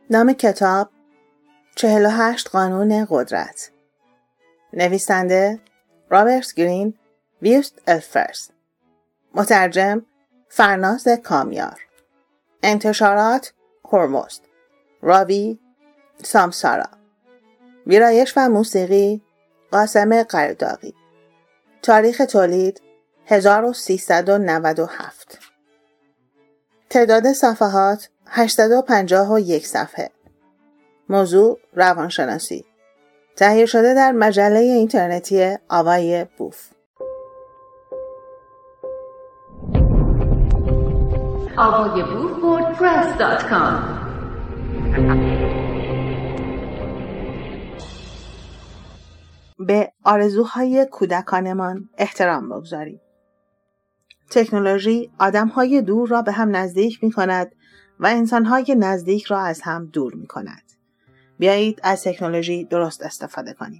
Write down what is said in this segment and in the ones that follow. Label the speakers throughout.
Speaker 1: نام کتاب 48 قانون قدرت. نویسنده رابرت گرین ویوست الفرز. مترجم فرناز کامیار. انتشارات هرمزد. راوی سامسارا. ویرایش و موسیقی قاسم قرداغی. تاریخ تولید 1397. تعداد صفحات 851 صفحه. موضوع روانشناسی. تهیه شده در مجله اینترنتی آوای بوف.
Speaker 2: avayaboof.wordpress.com.
Speaker 1: به آرزوهای کودکانمان احترام بگذاریم. تکنولوژی آدمهای دور را به هم نزدیک می کند و انسانهای نزدیک را از هم دور می کند. بیایید از تکنولوژی درست استفاده کنیم.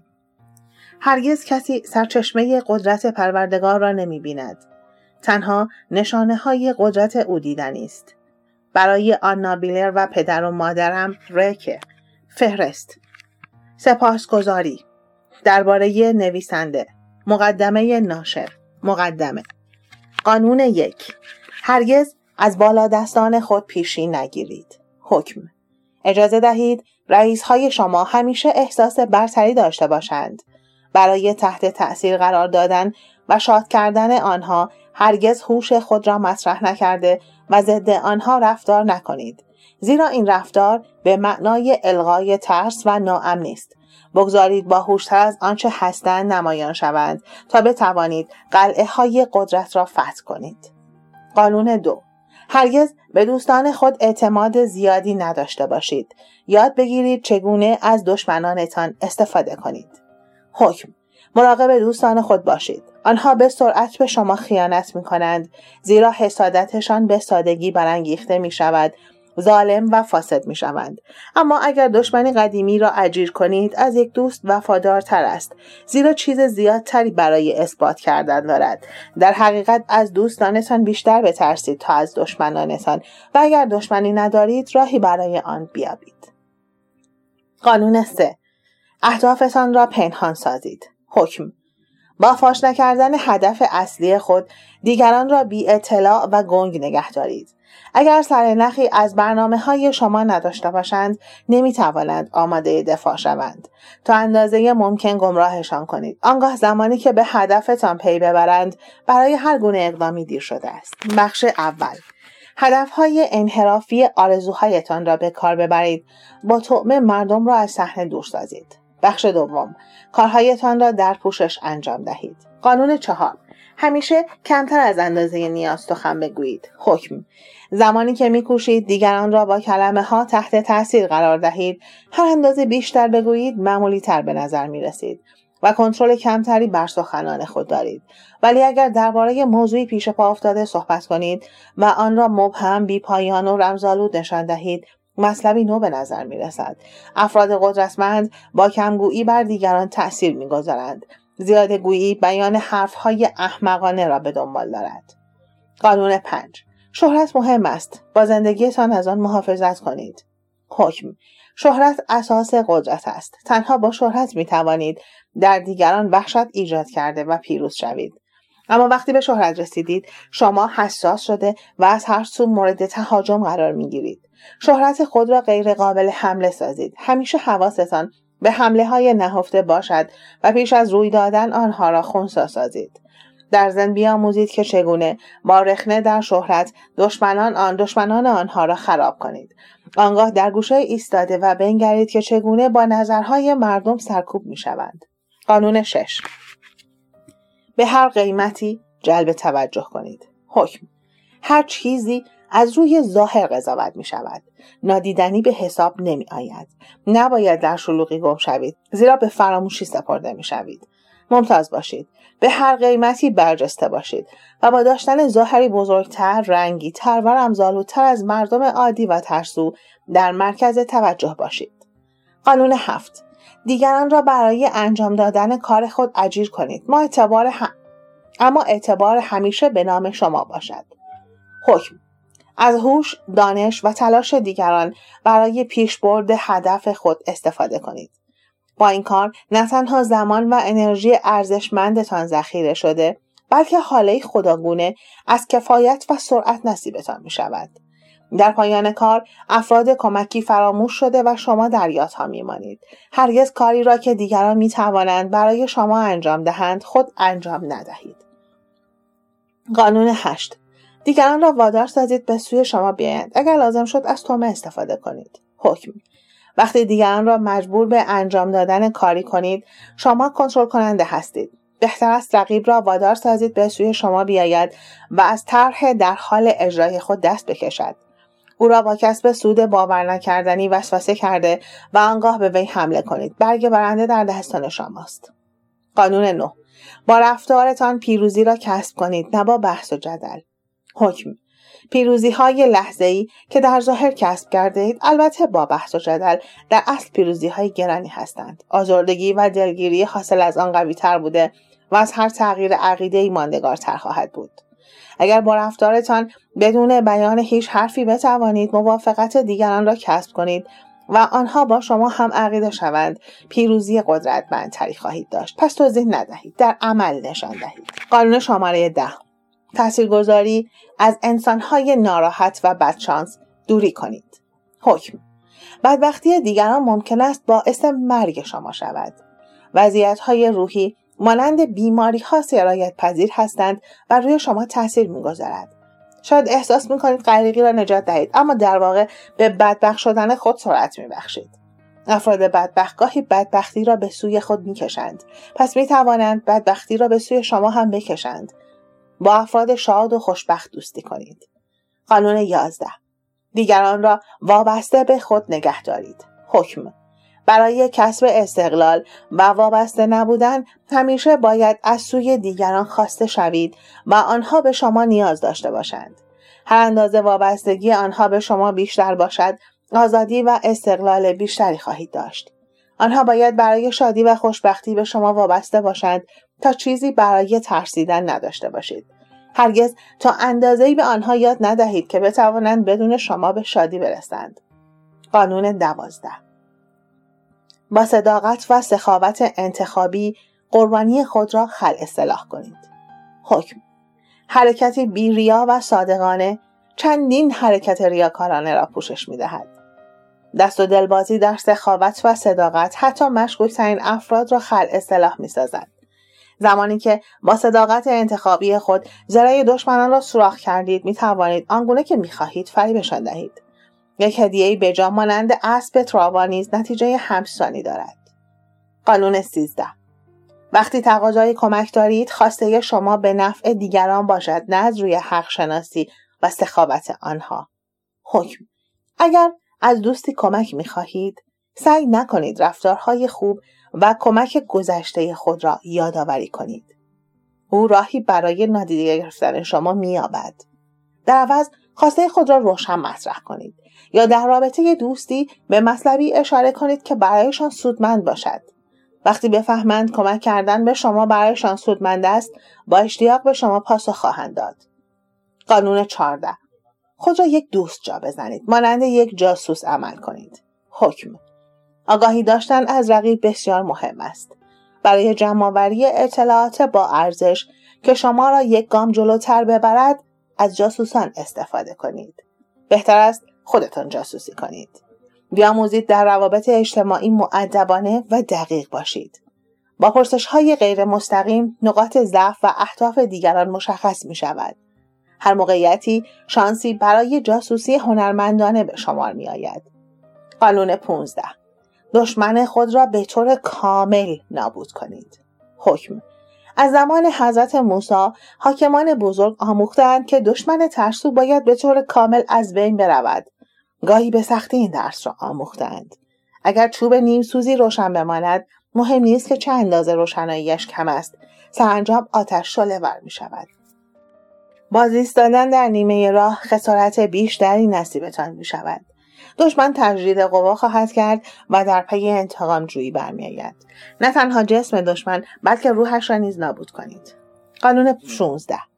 Speaker 1: هرگز کسی سرچشمه قدرت پروردگار را نمی بیند. تنها نشانه های قدرت او دیدنی است. برای آنا بیلر و پدر و مادرم رکه. فهرست. سپاسگزاری. درباره نویسنده. مقدمه ناشر. مقدمه. قانون 1. هرگز از بالادستان خود پیشی نگیرید. حکم. اجازه دهید رئیس‌های شما همیشه احساس برتری داشته باشند. برای تحت تأثیر قرار دادن و شاد کردن آنها هرگز هوش خود را مطرح نکرده و ضد آنها رفتار نکنید. زیرا این رفتار به معنای الغای ترس و ناامنی است. بگذارید با هوش‌تر از آنچه هستند نمایان شوند تا بتوانید قلعه‌های قدرت را فتح کنید. قانون 2. هرگز به دوستان خود اعتماد زیادی نداشته باشید. یاد بگیرید چگونه از دشمنانتان استفاده کنید. حکم. مراقب دوستان خود باشید. آنها به سرعت به شما خیانت می کنند زیرا حسادتشان به سادگی برانگیخته می شود. ظالم و فاسد می شوند. اما اگر دشمنی قدیمی را اجیر کنید از یک دوست وفادارتر است زیرا چیز زیادتری برای اثبات کردن دارد. در حقیقت از دوستانتان بیشتر بترسید تا از دشمنانتان و اگر دشمنی ندارید راهی برای آن بیابید. قانون 3. اهدافتان را پنهان سازید. حکم. با فاش نکردن هدف اصلی خود دیگران را بی اطلاع و گنگ نگه دارید. اگر سرنخی از برنامه‌های شما نداشته باشند نمی توانند آماده دفاع شوند. تا اندازه ممکن گمراهشان کنید. آنگاه زمانی که به هدفتان پی ببرند برای هر گونه اقدامی دیر شده است. بخش اول. هدفهای انحرافی آرزوهایتان را به کار ببرید. با طعمه مردم را از صحنه دور سازید. بخش دوم. کارهایتان را در پوشش انجام دهید. قانون 4. همیشه کمتر از اندازه نیاز سخن بگویید. حکم. زمانی که می‌کوشید دیگران را با کلمه ها تحت تاثیر قرار دهید، هر اندازه بیشتر بگویید معمولی تر به نظر می رسید و کنترل کمتری بر سخنان خود دارید. ولی اگر درباره موضوعی پیش پا افتاده صحبت کنید و آن را مبهم، بی پایان و رمزآلود نشان دهید، مطلبی نو به نظر می رسد. افراد قدرتمند با کمگویی بر دیگران تأثیر می گذارند. زیاده گویی بیان حرفهای احمقانه را به دنبال دارد. قانون 5. شهرت مهم است. با زندگیتان از آن محافظت کنید. حکم. شهرت اساس قدرت است. تنها با شهرت می توانید در دیگران وحشت ایجاد کرده و پیروز شوید. اما وقتی به شهرت رسیدید شما حساس شده و از هر سو مورد تهاجم قرار می گیرید. شهرت خود را غیر قابل حمله سازید. همیشه حواستان به حمله های نهفته باشد و پیش از روی دادن آنها را خنثی سازید. در ضمن بیاموزید که چگونه با رخنه در شهرت دشمنان آنها را خراب کنید. آنگاه در گوشه ایستاده و بنگرید که چگونه با نظرهای مردم سرکوب می شوند. قانون 6. به هر قیمتی جلب توجه کنید. حکم. هر چیزی از روی ظاهر قضاوت می شود. نادیدنی به حساب نمی آید. نباید در شلوغی گم شوید زیرا به فراموشی سپرده می شوید. ممتاز باشید. به هر قیمتی برجسته باشید و با داشتن ظاهری بزرگتر، رنگی‌تر و رمزآلودتر از مردم عادی و ترسو در مرکز توجه باشید. قانون 7. دیگران را برای انجام دادن کار خود اجیر کنید. اما اعتبار همیشه به نام شما باشد. حکم. از هوش، دانش و تلاش دیگران برای پیشبرد هدف خود استفاده کنید. با این کار نه تنها زمان و انرژی ارزشمندتان ذخیره شده، بلکه حاله خداگونه از کفایت و سرعت نصیبتان می شود. در پایان کار افراد کمکی فراموش شده و شما در یادها میمانید. هرگز کاری را که دیگران می توانند برای شما انجام دهند خود انجام ندهید. قانون 8. دیگران را وادار سازید به سوی شما بیایند. اگر لازم شد از تومه استفاده کنید. حکم: وقتی دیگران را مجبور به انجام دادن کاری کنید، شما کنترل کننده هستید. بهتر است رقیب را وادار سازید به سوی شما بیاید و از طرح در حال اجرای خود دست بکشد. او را با کسب سود باور نکردنی وسوسه کرده و آنگاه به وی حمله کنید. برگ برنده در دستان شماست. قانون 9. با رفتارتان پیروزی را کسب کنید، نه با بحث و جدل. حکم: پیروزی‌های لحظه‌ای که در ظاهر کسب کرده اید، البته با بحث و جدل، در اصل پیروزی‌های گرانی هستند. آزردگی و دلگیری حاصل از آن قوی‌تر بوده و از هر تغییر عقیده‌ای ماندگارتر خواهد بود. اگر با رفتارتان بدون بیان هیچ حرفی بتوانید موافقت دیگران را کسب کنید و آنها با شما هم عقیده شوند، پیروزی قدرتمندتری خواهید داشت. پس توضیح ندهید، در عمل نشان دهید. قانون شماره 10. تاثیرگذاری از انسان‌های ناراحت و بدشانس دوری کنید. حکم: بدبختی دیگران ممکن است باعث مرگ شما شود. وضعیت‌های روحی مانند بیماری‌ها سرایت پذیر هستند و روی شما تاثیر می‌گذارد. شاید احساس می‌کنید غریقی را نجات دهید، اما در واقع به بدبخت شدن خود سرعت می‌بخشید. افراد بدبخت گاهی بدبختی را به سوی خود می‌کشند، پس می‌توانند بدبختی را به سوی شما هم بکشند. با افراد شاد و خوشبخت دوستی کنید. قانون 11. دیگران را وابسته به خود نگه دارید. حکم: برای کسب استقلال و وابسته نبودن همیشه باید از سوی دیگران خواسته شوید و آنها به شما نیاز داشته باشند. هر اندازه وابستگی آنها به شما بیشتر باشد، آزادی و استقلال بیشتری خواهید داشت. آنها باید برای شادی و خوشبختی به شما وابسته باشند تا چیزی برای ترسیدن نداشته باشید. هرگز تا اندازه‌ای به آنها یاد ندهید که بتوانند بدون شما به شادی برسند. قانون 12. با صداقت و سخاوت انتخابی قربانی خود را خلع اصلاح کنید. حکم: حرکتی بی ریا و صادقانه چندین حرکت ریاکارانه را پوشش می‌دهد. دست و دلبازی در سخاوت و صداقت حتی مشکوک‌ترین افراد را خلع اصلاح می‌سازد. زمانی که با صداقت انتخابی خود ذرای دشمنان را سوراخ کردید، می‌توانید آنگونه که می‌خواهید فریبشان دهید. یک هدیه‌ای بجا مانند اسب تراوا نیز نتیجه همسانی دارد. قانون 13. وقتی تقاضای کمک دارید، خواسته شما به نفع دیگران باشد، نه از روی حق شناسی و سخاوت آنها. حکم: اگر از دوستی کمک می‌خواهید، سعی نکنید رفتارهای خوب و کمک گذشته خود را یادآوری کنید. او راهی برای نادیده گرفتن شما می‌یابد. در عوض خواسته خود را روشن مطرح کنید یا در رابطه دوستی به مطلبی اشاره کنید که برایشان سودمند باشد. وقتی بفهمند کمک کردن به شما برایشان سودمند است، با اشتیاق به شما پاسخ خواهند داد. قانون 14. خود را یک دوست جا بزنید، مانند یک جاسوس عمل کنید. حکم: آگاهی داشتن از رقیب بسیار مهم است. برای جمع‌آوری اطلاعات با ارزش که شما را یک گام جلوتر ببرد، از جاسوسان استفاده کنید. بهتر است خودتان جاسوسی کنید. بیاموزید در روابط اجتماعی مؤدبانه و دقیق باشید. با پرسش‌های غیر مستقیم نقاط ضعف و اهداف دیگران مشخص می شود. هر موقعیتی شانسی برای جاسوسی هنرمندانه به شمار می آید. قانون 15. دشمن خود را به طور کامل نابود کنید. حکم: از زمان حضرت موسی حاکمان بزرگ آموختند که دشمن ترسو باید به طور کامل از بین برود. گاهی به سختی این درس را آموختند. اگر چوب نیم سوزی روشن بماند، مهم نیست که چه اندازه روشناییش کم است، سرانجام آتش شعله‌ور می شود. باز ایستادن در نیمه راه خسارت بیشتری نصیبتان می شود. دشمن تجدید قوا خواهد کرد و در پی انتقام جویی برمی‌آید. نه تنها جسم دشمن بلکه روحش را نیز نابود کنید. قانون 16.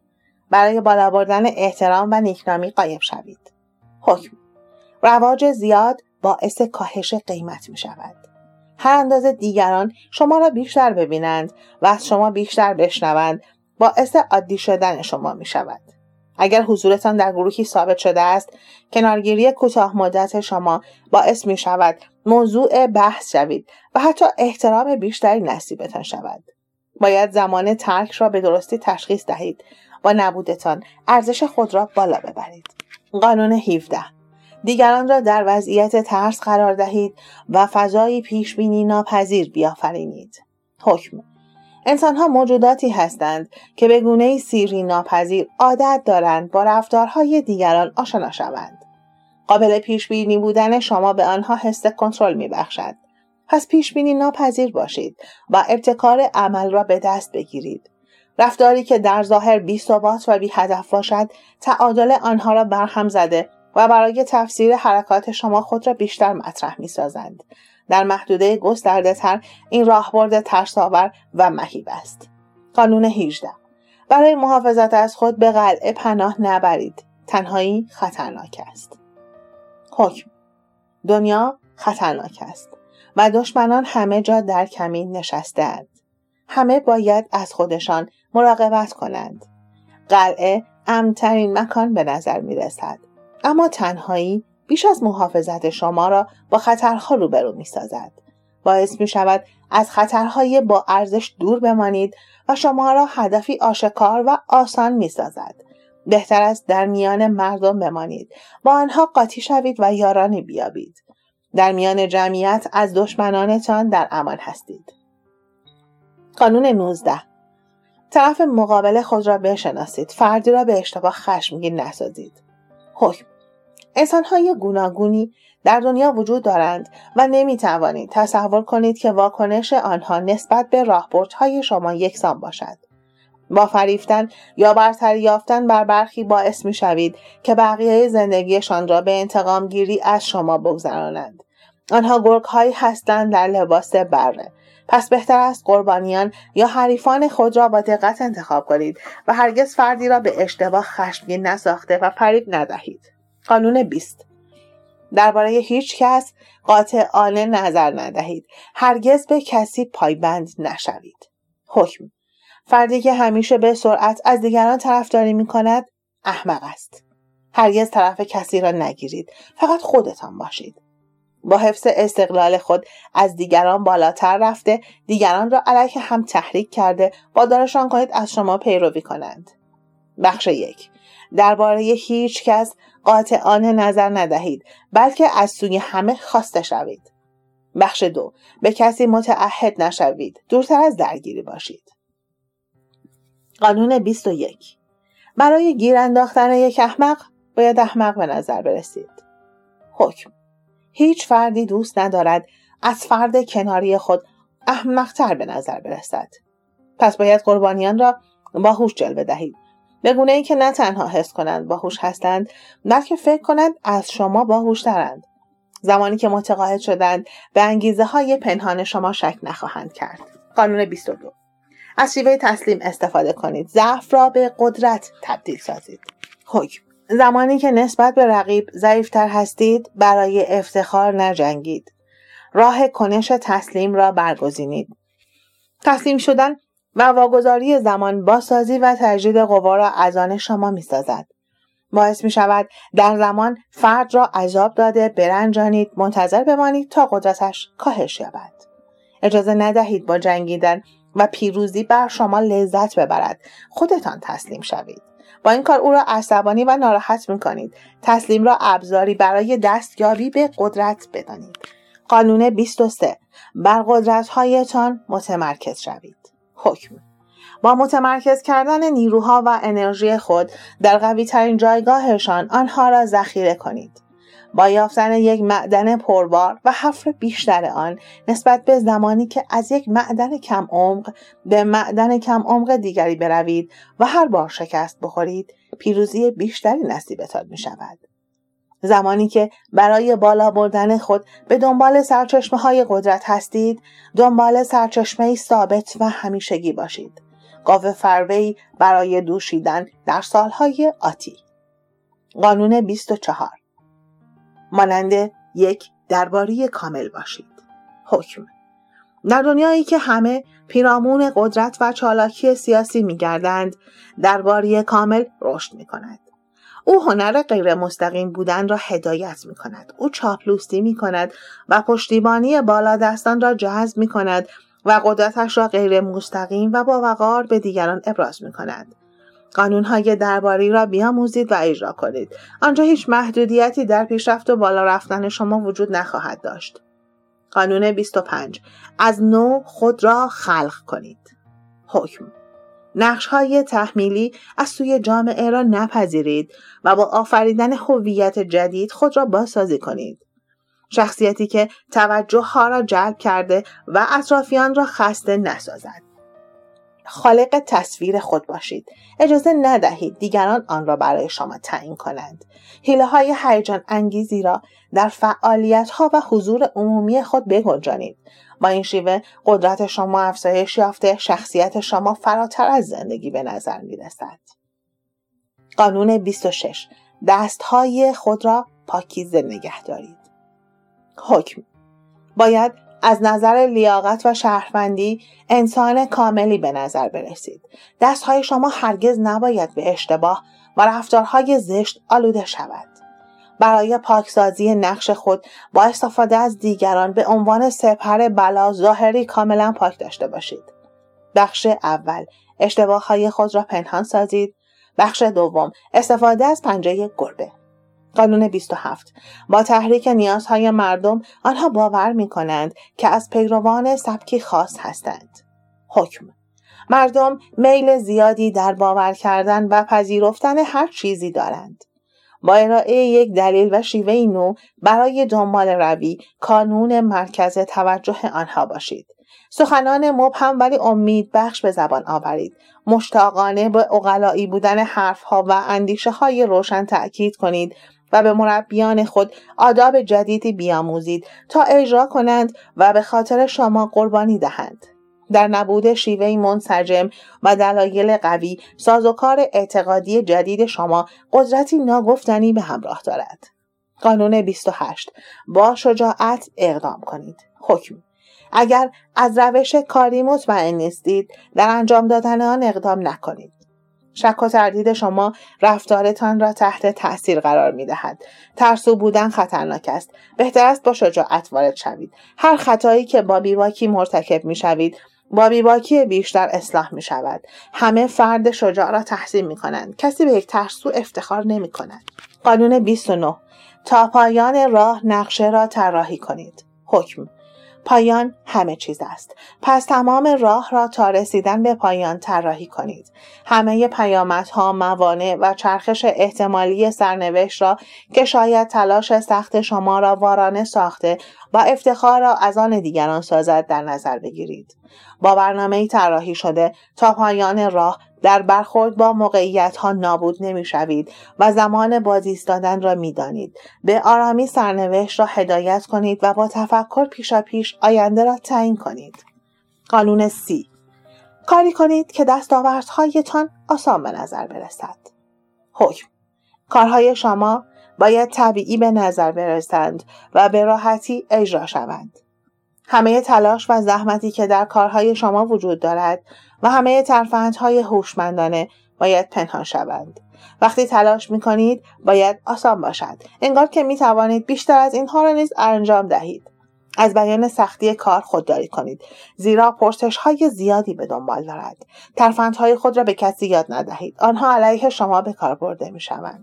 Speaker 1: برای بالا بردن احترام و نیکنامی غایب شوید. حکم: رواج زیاد باعث کاهش قیمت می شود. هر اندازه دیگران شما را بیشتر ببینند و از شما بیشتر بشنوند باعث عادی شدن شما می شود. اگر حضورتان در گروهی ثابت شده است، کنارگیری کوتاه مدت شما باعث می شود موضوع بحث شوید و حتی احترام بیشتری نصیبتان شود. باید زمان ترک را به درستی تشخیص دهید. با نبودتان ارزش خود را بالا ببرید. قانون 17: دیگران را در وضعیت ترس قرار دهید و فضایی پیشبینی ناپذیر بیافرینید. حکم: انسان‌ها موجوداتی هستند که به گونه‌ای سیری ناپذیر عادت دارند با رفتارهای دیگران آشنا شوند. قابل پیشبینی بودن شما به آنها حس کنترل می‌بخشد. پس پیشبینی ناپذیر باشید و ابتکار عمل را به دست بگیرید. رفتاری که در ظاهر بی‌ثبات و بی‌هدف باشد، تعادل آنها را برهم زده و برای تفسیر حرکات شما خود را بیشتر مطرح می‌سازند. در محدوده گسترده‌تر این راهبرد ترس‌آور و مهیب است. قانون 18: برای محافظت از خود به قلعه پناه نبرید. تنهایی خطرناک است. حکم: دنیا خطرناک است و دشمنان همه جا در کمین نشسته‌اند. همه باید از خودشان مراقبت کنند. قلعه امن‌ترین مکان به نظر می‌رسد، اما تنهایی بیش از محافظت شما را با خطرها روبرو می‌سازد. باعث می‌شود از خطرهای با ارزش دور بمانید و شما را هدفی آشکار و آسان می‌سازد. بهتر است در میان مردم بمانید، با آنها قاطی شوید و یارانی بیابید. در میان جمعیت از دشمنانتان در امان هستید. قانون 19: طرف مقابل خود را بشناسید. فردی را به اشتباه خشمگین نسازید. حکم: انسان‌های گوناگونی در دنیا وجود دارند و نمی‌توانید تصور کنید که واکنش آنها نسبت به راهبردهای شما یکسان باشد. با فریفتن یا برتری یافتن بر برخی باعث می‌شوید که بقیه زندگیشان را به انتقام گیری از شما بگذرانند. آنها گرگ‌هایی هستند در لباس بره. پس بهتر است قربانیان یا حریفان خود را با دقت انتخاب کنید و هرگز فردی را به اشتباه خشمگین نساخته و فریب ندهید. قانون 20: درباره هیچ کس قاطعانه نظر ندهید. هرگز به کسی پایبند نشوید. حکم: فردی که همیشه به سرعت از دیگران طرفداری می‌کند احمق است. هرگز طرف کسی را نگیرید. فقط خودتان باشید. با حفظ استقلال خود از دیگران بالاتر رفته، دیگران را علیه هم تحریک کرده، وادارشان کنید از شما پیروی کنند. بخش 1: درباره هیچ کس قاطعانه نظر ندهید، بلکه از سوی همه خواسته شوید. بخش 2: به کسی متعهد نشوید، دورتر از درگیری باشید. قانون 21: برای گیر انداختن یک احمق باید احمق به نظر برسید. حکم: هیچ فردی دوست ندارد از فرد کناری خود احمق‌تر به نظر برسد. پس باید قربانیان را باهوش جلوه دهید، به گونه‌ای که نه تنها حس کنند باهوش هستند، بلکه فکر کنند از شما باهوش‌ترند. زمانی که متقاعد شدند به انگیزه‌های پنهان شما شک نخواهند کرد. قانون 22: از شیوه تسلیم استفاده کنید. ضعف را به قدرت تبدیل سازید. حکم: زمانی که نسبت به رقیب ضعیفتر هستید، برای افتخار نجنگید. راه کنش تسلیم را برگزینید. تسلیم شدن و واگذاری زمان بازسازی و تجدید قوا را از آن شما می سازد. باعث می شود در زمان فرد را عذاب داده برنجانید، منتظر بمانید تا قدرتش کاهش یابد. اجازه ندهید با جنگیدن و پیروزی بر شما لذت ببرد. خودتان تسلیم شوید. با این کار او را عصبانی و ناراحت می کنید. تسلیم را ابزاری برای دستیابی به قدرت بدانید. قانون 23: بر قدرت‌هایتان متمرکز شوید. حکم: با متمرکز کردن نیروها و انرژی خود در قوی ترین جایگاهشان آنها را ذخیره کنید. با یافتن یک معدن پربار و حفر بیشتر آن نسبت به زمانی که از یک معدن کم عمق به معدن کم عمق دیگری بروید و هر بار شکست بخورید، پیروزی بیشتری نصیبتان می شود. زمانی که برای بالا بردن خود به دنبال سرچشمه‌های قدرت هستید، دنبال سرچشمه‌ای ثابت و همیشگی باشید. قاوه فربه‌ای برای دوشیدن در سالهای آتی. قانون 24. مانند یک درباری کامل باشید. حکم: در دنیایی که همه پیرامون قدرت و چالاکی سیاسی می‌گردند، درباری کامل رشد می‌کند. او هنر غیر مستقیم بودن را هدایت می‌کند. او چاپلوسی می‌کند و پشتیبانی بالادستان را جذب می‌کند و قدرتش را غیر مستقیم و با وقار به دیگران ابراز می‌کند. قانون‌های درباری را بیاموزید و اجرا کنید. آنجا هیچ محدودیتی در پیشرفت و بالا رفتن شما وجود نخواهد داشت. قانون 25. از نو خود را خلق کنید. حکم: نقش‌های تحمیلی از سوی جامعه را نپذیرید و با آفریدن هویت جدید خود را بازسازی کنید. شخصیتی که توجه ها را جلب کرده و اطرافیان را خسته نسازد. خالق تصویر خود باشید. اجازه ندهید دیگران آن را برای شما تعیین کنند. حیله‌های هیجان انگیزی را در فعالیت‌ها و حضور عمومی خود بگنجانید. با این شیوه قدرت شما افزایش یافته، شخصیت شما فراتر از زندگی به نظر می‌رسد. قانون 26. دست‌های خود را پاکیزه نگه دارید. حکم: باید از نظر لیاقت و شهروندی انسان کاملی به نظر برسید. دستهای شما هرگز نباید به اشتباه و رفتارهای زشت آلوده شود. برای پاکسازی نقش خود با استفاده از دیگران به عنوان سپر بلا ظاهری کاملا پاک داشته باشید. بخش اول: اشتباههای خود را پنهان سازید. بخش دوم: استفاده از پنجه گربه. قانون 27. با تحریک نیازهای مردم آنها باور می کنند که از پیروان سبکی خاص هستند. حکم: مردم میل زیادی در باور کردن و پذیرفتن هر چیزی دارند. با ارائه یک دلیل و شیوه نو برای دنبال روی کانون مرکز توجه آنها باشید. سخنان مبهم ولی امید بخش به زبان آورید. مشتاقانه به عقلایی بودن حرفها و اندیشه های روشن تأکید کنید و به مربیان خود آداب جدیدی بیاموزید تا اجرا کنند و به خاطر شما قربانی دهند. در نبود شیوهی منسجم و دلایل قوی، سازوکار اعتقادی جدید شما قدرتی ناگفتنی به همراه دارد. قانون 28. با شجاعت اقدام کنید. حکم: اگر از روش کاری مطمئن نیستید، در انجام دادن آن اقدام نکنید. شک و تردید شما رفتارتان را تحت تأثیر قرار می دهد. ترسو بودن خطرناک است. بهتر است با شجاعت وارد شوید. هر خطایی که با بی‌باکی مرتکب می شوید، با بی‌باکی بیشتر اصلاح می شود. همه فرد شجاع را تحسین می کنند. کسی به یک ترسو افتخار نمی کند. قانون 29. تا پایان راه نقشه را طراحی کنید. حکم: پایان همه چیز است. پس تمام راه را تا رسیدن به پایان طراحی کنید. همه پیامدها، موانع و چرخش احتمالی سرنوشت را که شاید تلاش سخت شما را وارانه ساخته و افتخار را از آن دیگران سازد در نظر بگیرید. با برنامه‌ای طراحی شده تا پایان راه در برخورد با موقعیت‌ها نابود نمی‌شوید و زمان بازایستادن را می‌دانید. به آرامی سرنوشت را هدایت کنید و با تفکر پیشاپیش آینده را تعیین کنید. قانون 30. کاری کنید که دستاوردهایتان آسان به نظر برسد. حکم: کارهای شما باید طبیعی به نظر برسند و به راحتی اجرا شوند. همه تلاش و زحمتی که در کارهای شما وجود دارد و همه ترفندهای هوشمندانه باید پنهان شوند. وقتی تلاش می‌کنید باید آسان باشد. انگار که می‌توانید بیشتر از اینها را نیز انجام دهید. از بیان سختی کار خودداری کنید، زیرا پرسش‌های زیادی به دنبال دارد. ترفندهای خود را به کسی یاد ندهید. آنها علیه شما به کار برده می‌شوند.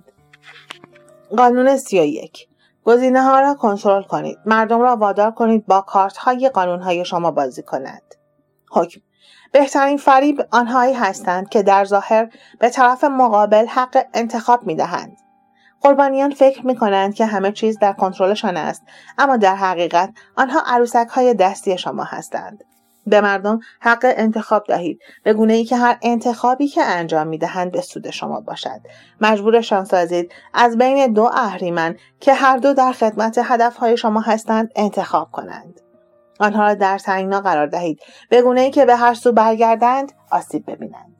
Speaker 1: قانون 31. گزینه‌ها را کنترل کنید. مردم را وادار کنید با کارت‌های قانون‌های شما بازی کنند. حکم: بهترین فریب آنهایی هستند که در ظاهر به طرف مقابل حق انتخاب می‌دهند. قربانیان فکر می‌کنند که همه چیز در کنترلشان است، اما در حقیقت آنها عروسک‌های دستی شما هستند. به مردم حق انتخاب دهید، به گونه‌ای که هر انتخابی که انجام می‌دهند به سود شما باشد. مجبورشان سازید از بین دو اهریمن که هر دو در خدمت هدف‌های شما هستند انتخاب کنند. آنها را در تنگنا قرار دهید به گونه‌ای که به هر سو برگردند آسیب ببینند.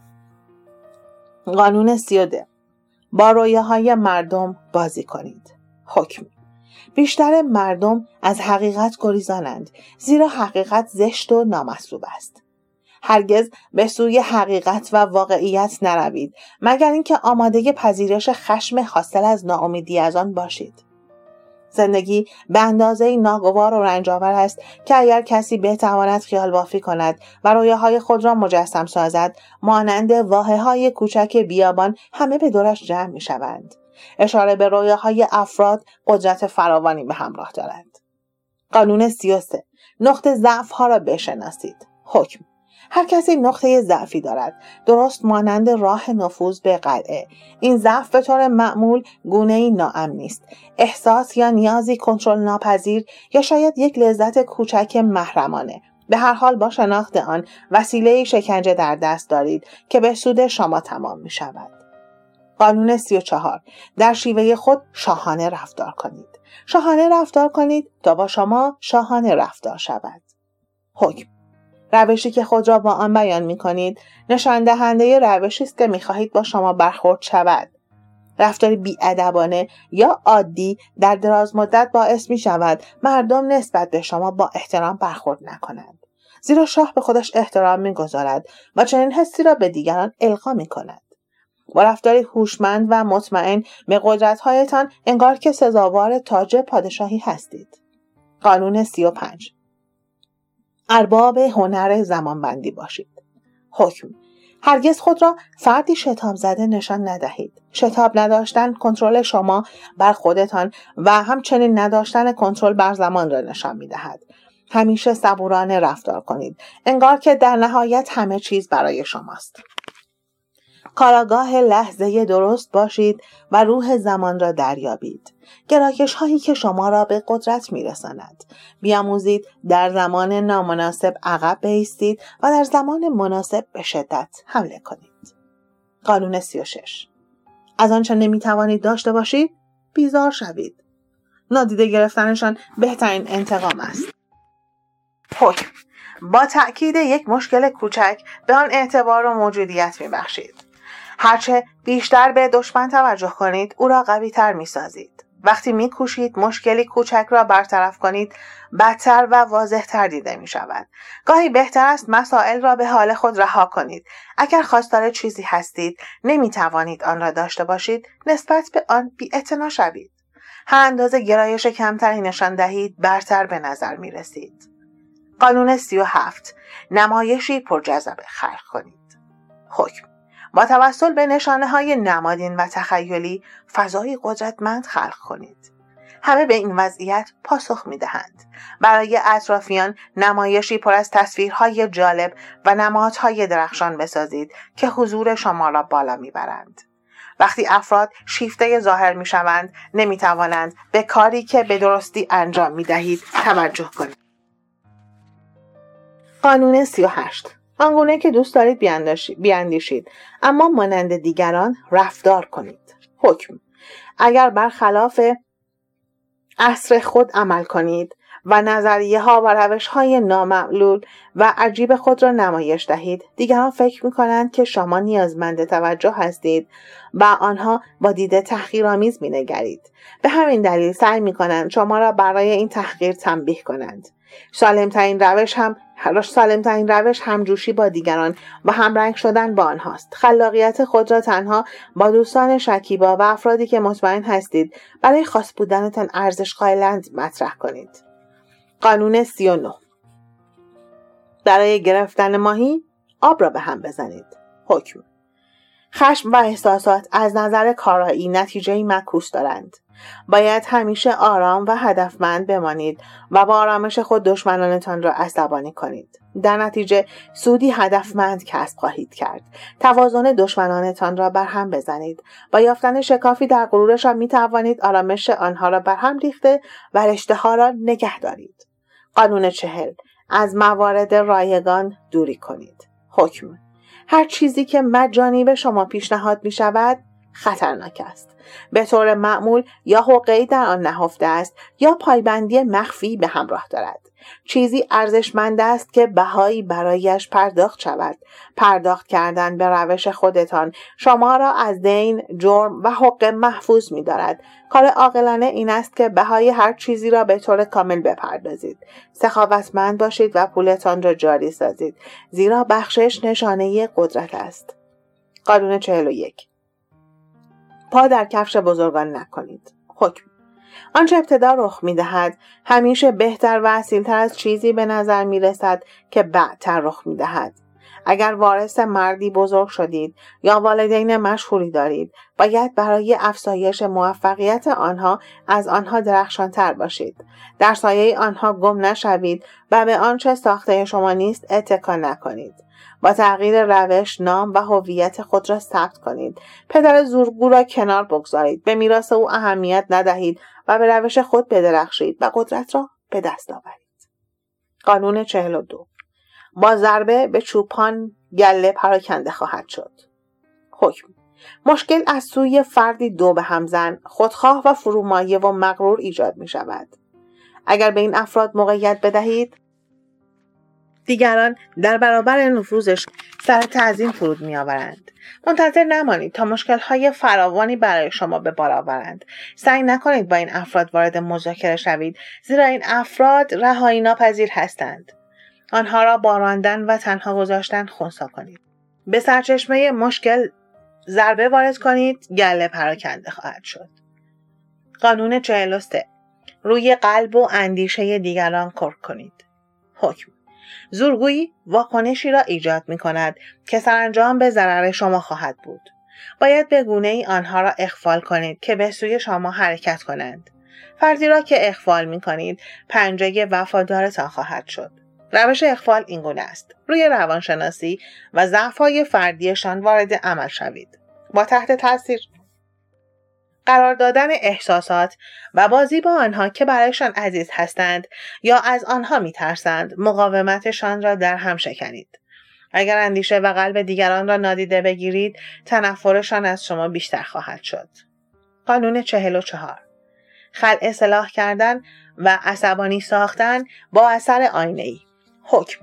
Speaker 1: قانون 32. با رویاهای مردم بازی کنید. حکم: بیشتر مردم از حقیقت گریزانند، زیرا حقیقت زشت و نامطلوب است. هرگز به سوی حقیقت و واقعیت نروید مگر اینکه آماده پذیرش خشم حاصل از ناامیدی از آن باشید. زندگی به اندازه ناگوار و رنجاور است که اگر کسی بتواند خیال بافی کند و رویاهای خود را مجسم سازد، مانند واحه‌های کوچک بیابان همه به دورش جمع می شوند. اشاره به رویاهای افراد قدرت فراوانی به همراه دارد. قانون 33. نقطه ضعف ها را بشناسید. حکم: هر کسی نقطه ضعفی دارد، درست مانند راه نفوذ به قلعه. این ضعف به طور معمول گونه‌ای ناامنی است، احساس یا نیازی کنترل ناپذیر، یا شاید یک لذت کوچک محرمانه. به هر حال با شناخت آن وسیله شکنجه در دست دارید که به سود شما تمام می شود. قانون 34. در شیوه خود شاهانه رفتار کنید. شاهانه رفتار کنید تا با شما شاهانه رفتار شود. حکم: روشی که خود را با آن بیان می کنید نشان دهنده روشی است که می خواهید با شما برخورد شود. رفتاری بی‌ادبانه یا عادی در دراز مدت باعث می شود مردم نسبت به شما با احترام برخورد نکنند، زیرا شاه به خودش احترام می گذارد و چنین حسی را به دیگران القا می کند. با رفتاری هوشمند و مطمئن به قدرت‌هایتان انگار که سزاوار تاج پادشاهی هستید. قانون 35. ارباب هنر زمانبندی باشید. حکم: هرگز خود را فردی شتاب زده نشان ندهید. شتاب نداشتن کنترل شما بر خودتان و همچنین نداشتن کنترل بر زمان را نشان می‌دهد. همیشه صبورانه رفتار کنید، انگار که در نهایت همه چیز برای شماست. کاراگاه لحظه درست باشید و روح زمان را دریابید. گرایش هایی که شما را به قدرت میرساند. بیاموزید در زمان نامناسب عقب بایستید و در زمان مناسب به شدت حمله کنید. قانون 36. از آنچه نمیتوانید داشته باشید بیزار شوید. نادیده گرفتنشان بهترین انتقام است. حکم: با تأکید یک مشکل کوچک به آن اعتبار و موجودیت میبخشید. هرچه بیشتر به دشمن توجه کنید او را قوی تر می سازید. وقتی می کوشید مشکلی کوچک را برطرف کنید بدتر و واضح تر دیده می شود. گاهی بهتر است مسائل را به حال خود رها کنید. اگر خواستار چیزی هستید نمی توانید آن را داشته باشید، نسبت به آن بی‌اعتنا شوید. هر اندازه گرایش کمتری نشان دهید برتر به نظر می رسید. قانون 37. نمایشی پرجذابه خلق کنید. حکم: با توسل به نشانه‌های نمادین و تخیلی فضایی قدرتمند خلق کنید. همه به این وضعیت پاسخ می‌دهند. برای اطرافیان نمایشی پر از تصویرهای جالب و نمادهای درخشان بسازید که حضور شما را بالا می‌برند. وقتی افراد شیفته ظاهر می‌شوند، نمی‌توانند به کاری که به درستی انجام می‌دهید توجه کنید. قانون 38. آنگونه که دوست دارید بیاندیشید، اما مانند دیگران رفتار کنید. حکم: اگر برخلاف عصر خود عمل کنید و نظریه ها و روش های نامعلول و عجیب خود را نمایش دهید، دیگران فکر می کنند که شما نیازمند توجه هستید و آنها با دید تحقیرآمیز می نگرید. به همین دلیل سعی می کنند شما را برای این تحقیر تنبیه کنند. سالمترین روش همجوشی با دیگران و همرنگ شدن با آنهاست. خلاقیت خود را تنها با دوستان شکیبا و افرادی که مطمئن هستید برای خاص بودنتان ارزش قائلند مطرح کنید. قانون 39. برای گرفتن ماهی آب را به هم بزنید. حکم: خشم و احساسات از نظر کارایی نتیجه‌ای معکوس دارند. باید همیشه آرام و هدفمند بمانید و با آرامش خود دشمنانتان را عصبانی کنید. در نتیجه سودی هدفمند کسب خواهید کرد. توازن دشمنانتان را بر هم بزنید. با یافتن شکافی در غرورشان می توانید آرامش آنها را بر هم ریخته و رشته ها را نگه دارید. قانون 40. از موارد رایگان دوری کنید. حکم: هر چیزی که مجانی به شما پیشنهاد می شود خطرناک است. به طور معمول یا حقه‌ای در آن نهفته است یا پایبندی مخفی به همراه دارد. چیزی ارزشمند است که بهایی برایش پرداخت شود. پرداخت کردن به روش خودتان شما را از دین، جرم و حقوق محفوظ می‌دارد. کار عاقلانه این است که بهای هر چیزی را به طور کامل بپردازید. سخاوتمند باشید و پولتان را جاری سازید، زیرا بخشش نشانه قدرت است. قانون 41. پا در کفش بزرگان نکنید. حکم: آنچه ابتدا رخ می‌دهد همیشه بهتر و اصیل‌تر از چیزی به نظر می‌رسد که بعدتر رخ می‌دهد. اگر وارث مردی بزرگ شدید یا والدین مشهوری دارید، باید برای افزایش موفقیت آنها از آنها درخشان‌تر باشید. در سایه آنها گم نشوید و به آنچه ساخته شما نیست اتکا نکنید. با تغییر روش، نام و هویت خود را ثبت کنید. پدر زورگو را کنار بگذارید. به میراث او اهمیت ندهید و به روش خود بدرخشید و قدرت را به دست آورید. قانون 42. با ضربه به چوپان گله پراکنده خواهد شد. حکم: مشکل از سوی فردی دو به همزن، خودخواه و فرومایه و مغرور ایجاد می شود. اگر به این افراد موقعیت بدهید، دیگران در برابر نفوذش سر تعظیم فرود می آورند. منتظر نمانید تا مشکل‌های فراوانی برای شما به بار آورند. سعی نکنید با این افراد وارد مذاکره شوید، زیرا این افراد رهایی ناپذیر هستند. آنها را با راندن و تنها گذاشتن خنثی کنید. به سرچشمه مشکل ضربه وارد کنید، گله پراکنده خواهد شد. قانون 43. روی قلب و اندیشه دیگران کرد کنید. حکم: زورگویی واکنشی را ایجاد می کند که سرانجام به ضرر شما خواهد بود. باید به گونه‌ای آنها را اغفال کنید که به سوی شما حرکت کنند. فردی را که اغفال می کنید، پنجه وفادارتان خواهد شد. روش اغفال این گونه است: روی روانشناسی و ضعف‌های فردیشان وارد عمل شوید. با تحت تاثیر قرار دادن احساسات و بازی با آنها که برایشان عزیز هستند یا از آنها می‌ترسند، مقاومتشان را در هم شکنید. اگر اندیشه و قلب دیگران را نادیده بگیرید، تنفرشان از شما بیشتر خواهد شد. قانون 44. خلع اصلاح کردن و عصبانی ساختن با اثر آینه‌ای. حکم: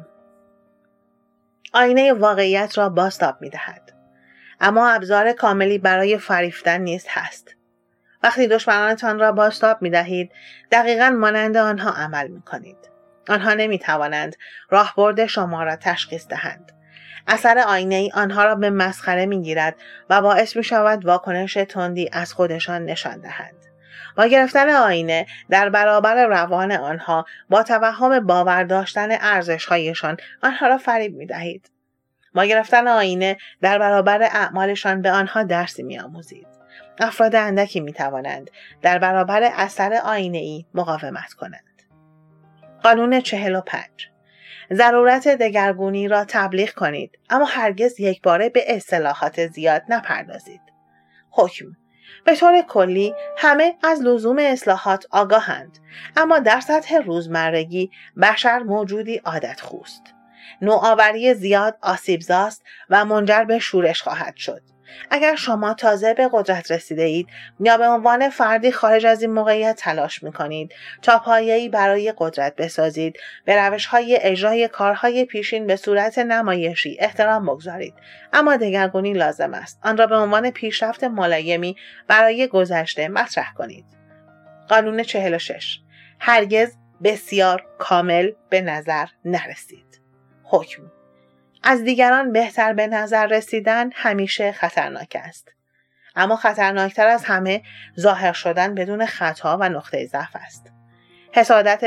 Speaker 1: آینه واقعیت را بازتاب می‌دهد، اما ابزار کاملی برای فریفتن نیز هست. وقتی دشمنانتان را بازتاب می‌دهید، دقیقاً مانند آنها عمل می‌کنید. آنها نمی‌توانند راهبرد شما را تشخیص دهند. اثر آینه‌ای آنها را به مسخره می‌گیرد و باعث می‌شود واکنش تندی از خودشان نشان دهند. با گرفتن آینه در برابر روان آنها، با توهم باور داشتن ارزش‌هایشان آنها را فریب می‌دهید. با گرفتن آینه در برابر اعمالشان به آنها درسی می‌آموزید. افراد اندکی می‌توانند در برابر اثر آینه‌ای مقاومت کنند. قانون 45. ضرورت دگرگونی را تبلیغ کنید، اما هرگز یکباره به اصطلاحات زیاد نپردازید. حکم: به طور کلی همه از لزوم اصلاحات آگاهند، اما در سطح روزمرگی بشر موجودی عادتخواست. نوآوری زیاد آسیبزاست و منجر به شورش خواهد شد. اگر شما تازه به قدرت رسیده اید یا به عنوان فردی خارج از این موقعیت تلاش می‌کنید تا پایه‌ای برای قدرت بسازید، به روش‌های اجرای کارهای پیشین به صورت نمایشی احترام بگذارید، اما دگرگونی لازم است. آن را به عنوان پیشرفت ملایمی برای گذشته مطرح کنید. قانون 46. هرگز بسیار کامل به نظر نرسید. حکم: از دیگران بهتر به نظر رسیدن همیشه خطرناک است. اما خطرناکتر از همه ظاهر شدن بدون خطا و نقطه ضعف است. حسادت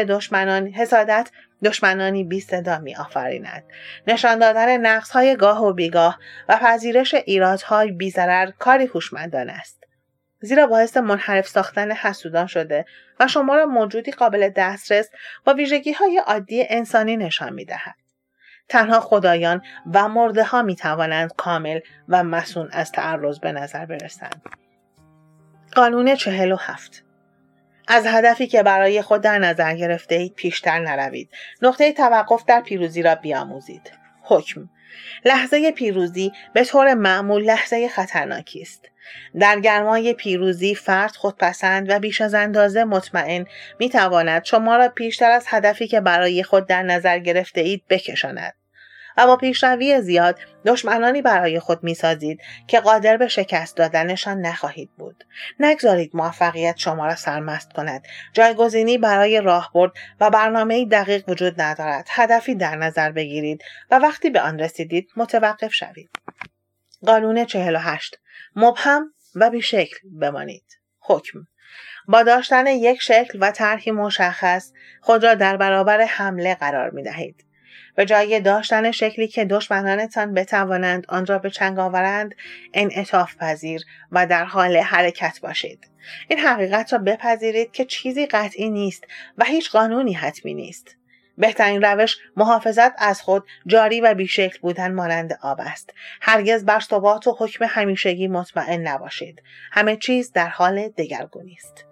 Speaker 1: دشمنانی بی صدا می آفریند. نشان دادن نقص‌های گاه و بیگاه و پذیرش ایرادهای بی ضرر کاری هوشمندانه است. زیرا باعث منحرف ساختن حسودان شده و شما را موجودی قابل دسترس با ویژگی‌های عادی انسانی نشان می‌دهد. تنها خدایان و مرده ها می توانند کامل و مصون از تعرض به نظر برسند. قانون 47. از هدفی که برای خود در نظر گرفته اید پیشتر نروید. نقطه توقف در پیروزی را بیاموزید. حکم: لحظه پیروزی به طور معمول لحظه خطرناکی است. در گرمای پیروزی فرد خودپسند و بیش از اندازه مطمئن می‌تواند شما را پیشتر از هدفی که برای خود در نظر گرفته اید بکشاند. و با پیشروی زیاد دشمنانی برای خود می‌سازید که قادر به شکست دادنشان نخواهید بود. نگذارید موفقیت شما را سرمست کند. جایگزینی برای راهبرد و برنامه‌ای دقیق وجود ندارد. هدفی در نظر بگیرید و وقتی به آن رسیدید متوقف شوید. قانون 48: مبهم و بی‌شکل بمانید. حکم: با داشتن یک شکل و طرحی مشخص خود را در برابر حمله قرار می‌دهید. به جای داشتن شکلی که دشمنانتان بتوانند آن را به چنگ آورند، انعطاف پذیر و در حال حرکت باشید. این حقیقت را بپذیرید که چیزی قطعی نیست و هیچ قانونی حتمی نیست. بهترین روش محافظت از خود جاری و بیشکل بودن مانند آب است. هرگز بر ثبات و حکم همیشگی مطمئن نباشید. همه چیز در حال دگرگونی است.